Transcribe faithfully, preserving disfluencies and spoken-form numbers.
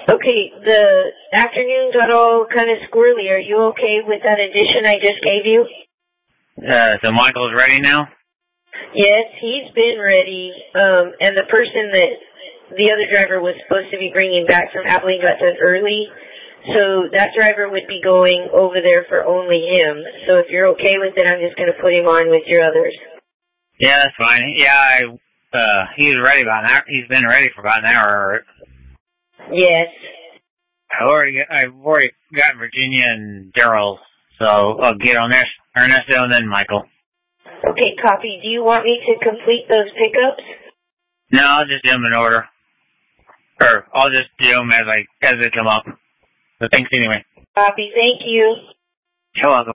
Okay, the afternoon got all kind of squirrely. Are you okay with that addition I just gave you? Uh, so Michael's ready now? Yes, he's been ready. Um, and the person that the other driver was supposed to be bringing back from Abilene got done early. So that driver would be going over there for only him. So if you're okay with it, I'm just going to put him on with your others. Yeah, that's fine. Yeah, I, uh, he was ready about an hour. He's been ready for about an hour. Yes. I already, I've already got Virginia and Daryl, so I'll get on there. Ernesto and then Michael. Okay, copy. Do you want me to complete those pickups? No, I'll just do them in order. Or I'll just do them as I as they come up. So thanks anyway. Copy. Thank you. You're welcome.